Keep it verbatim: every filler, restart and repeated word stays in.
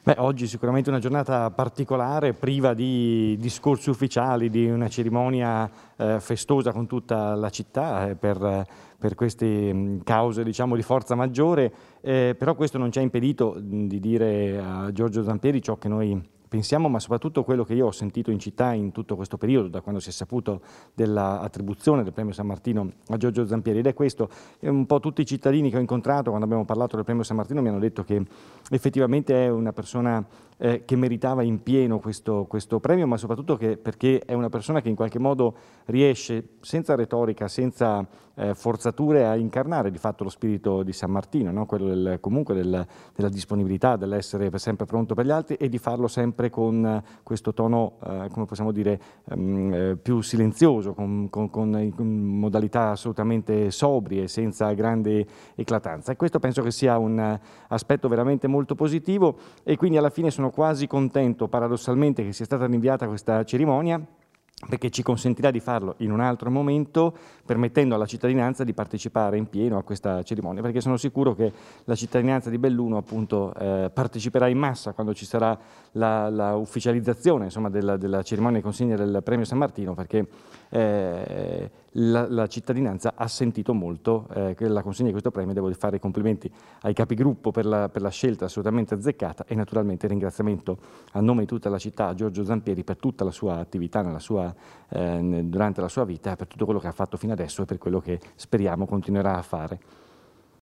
Beh, oggi sicuramente una giornata particolare, priva di discorsi ufficiali, di una cerimonia eh, festosa con tutta la città eh, per, per queste mh, cause, diciamo, di forza maggiore, eh, però questo non ci ha impedito mh, di dire a Giorgio Zampieri ciò che noi pensiamo, ma soprattutto quello che io ho sentito in città in tutto questo periodo, da quando si è saputo dell'attribuzione del premio San Martino a Giorgio Zampieri. Ed è questo, e un po' tutti i cittadini che ho incontrato quando abbiamo parlato del premio San Martino mi hanno detto che effettivamente è una persona eh, che meritava in pieno questo, questo premio, ma soprattutto che, perché è una persona che in qualche modo riesce, senza retorica, senza eh, forzature, a incarnare di fatto lo spirito di San Martino, no? Quello del, comunque del, della disponibilità, dell'essere sempre pronto per gli altri e di farlo sempre con eh, questo tono, eh, come possiamo dire, ehm, eh, più silenzioso, con, con, con, con modalità assolutamente sobrie, senza grande eclatanza. E questo penso che sia un eh, aspetto veramente molto positivo, e quindi alla fine sono quasi contento, paradossalmente, che sia stata rinviata questa cerimonia, perché ci consentirà di farlo in un altro momento, permettendo alla cittadinanza di partecipare in pieno a questa cerimonia, perché sono sicuro che la cittadinanza di Belluno appunto eh, parteciperà in massa quando ci sarà la, la ufficializzazione, insomma, della, della cerimonia di consegna del premio San Martino, perché eh, la, la cittadinanza ha sentito molto eh, che la consegna di questo premio. Devo fare i complimenti ai capigruppo per la, per la scelta assolutamente azzeccata, e naturalmente ringraziamento a nome di tutta la città a Giorgio Zampieri per tutta la sua attività nella sua, eh, durante la sua vita, per tutto quello che ha fatto fino adesso e per quello che speriamo continuerà a fare.